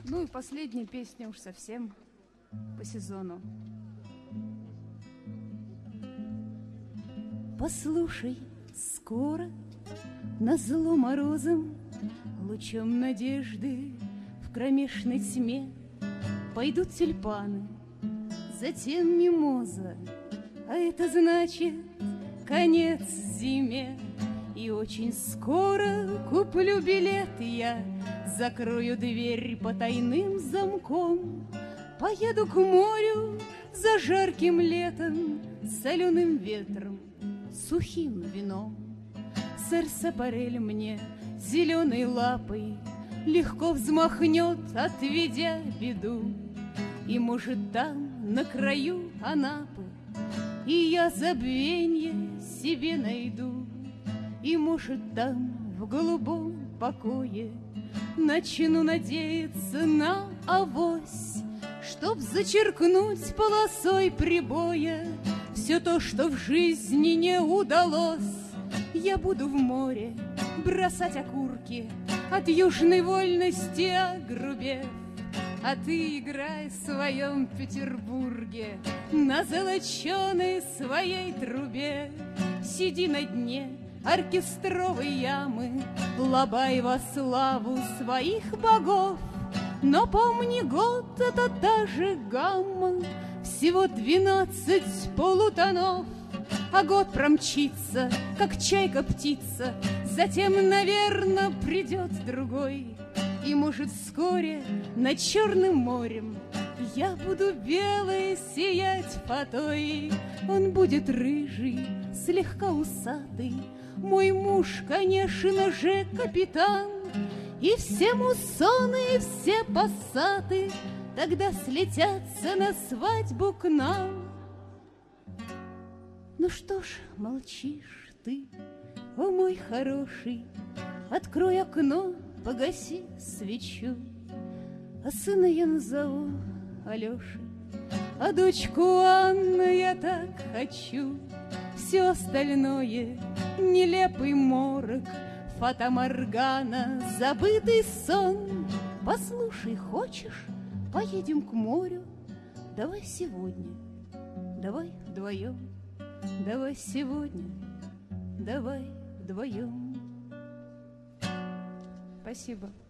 Ну и последняя песня уж совсем по сезону. Послушай, скоро назло морозом, лучом надежды в кромешной тьме пойдут тюльпаны, затем мимоза, а это значит конец зиме. И очень скоро куплю билет я, закрою дверь потайным замком, поеду к морю за жарким летом, соленым ветром, сухим вином. Сэр Сапарель мне зеленой лапой легко взмахнет, отведя беду. И, может, там, на краю Анапы, и я забвенье себе найду. И, может, там, в голубом покое, начну надеяться на авось, чтоб зачеркнуть полосой прибоя все то, что в жизни не удалось. Я буду в море бросать окурки, от южной вольности огрубев, а ты играй в своем Петербурге на золоченой своей трубе. Сиди на дне оркестровой ямы, лобай во славу своих богов. Но помни, год — это та же гамма, всего 12 полутонов. А год промчится, как чайка-птица, затем, наверно, придет другой. И, может, вскоре над Черным морем я буду белой сиять фатой. Он будет рыжий, слегка усатый, мой муж, конечно же, капитан. И все муссоны, и все пассаты тогда слетятся на свадьбу к нам. Ну что ж, молчишь ты, о мой хороший, открой окно, погаси свечу. А сына я назову Алешей, а дочку Анну я так хочу. Все остальное — нелепый морок, фата-моргана, забытый сон. Послушай, хочешь, поедем к морю? Давай сегодня, давай вдвоем. Давай сегодня, давай вдвоем. Спасибо.